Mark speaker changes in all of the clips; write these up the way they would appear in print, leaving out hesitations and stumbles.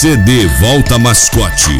Speaker 1: CD Volta Mascote.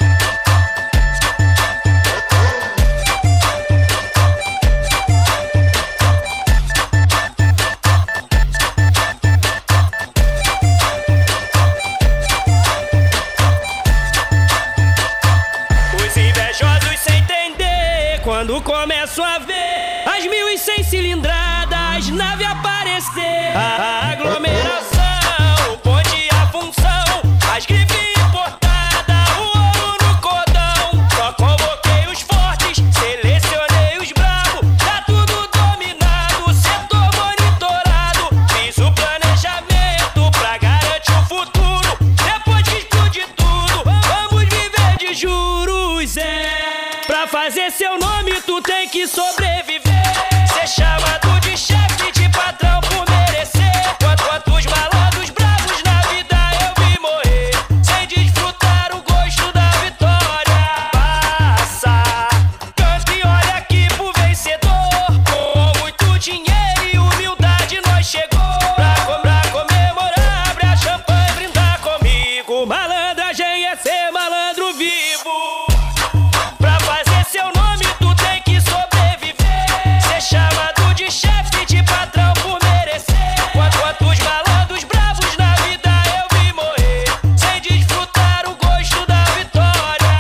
Speaker 2: Os invejosos sem entender quando começo a ver as 1.100 cilindradas, nave aparecer. A aglomeração, o bonde, a função, as grifes importadas, o ouro no cordão. Só convoquei os fortes, selecionei os bravos, tá tudo dominado, setor monitorado. Fiz o planejamento pra garantir o futuro. Depois que explode tudo, vamos viver de juros, Pra fazer seu nome tu tem que sobreviver. Ser chamado de chefe, de patrão por merecer. Quantos malandros bravos na vida eu vi morrer sem desfrutar o gosto da vitória. Passa, canta e olha aqui pro vencedor. Com muito dinheiro e humildade nós chegou pra comemorar. Abre a champanhe e brindar comigo. Malandragem é ser malandro vivo. Pra fazer seu nome tu tem que sobreviver. Ser chamado de chefe, de patrão por merecer. Quantos malandros bravos na vida eu vi morrer sem desfrutar o gosto da vitória.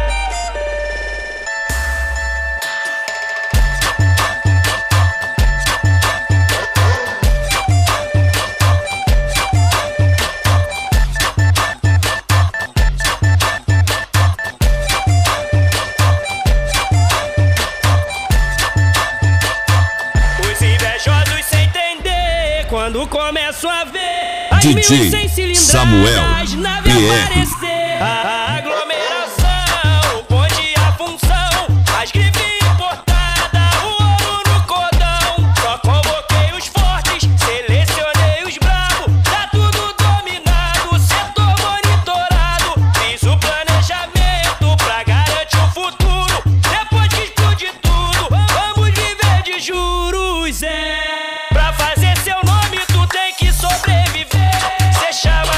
Speaker 2: Os invejosos sem entender quando começo a ver as
Speaker 1: DJ
Speaker 2: 1.100 cilindradas,
Speaker 1: Samuel
Speaker 2: nave
Speaker 1: PR.
Speaker 2: aparecer. A aglomeração, o bonde, a função, as grifes importadas, o ouro no cordão. Só convoquei os fortes, selecionei os bravos, tá tudo dominado, setor monitorado. Fiz o planejamento pra garantir o futuro. Depois que explode tudo, vamos viver de juros, Pra fazer seu nome tu tem que sobreviver. Ser chamado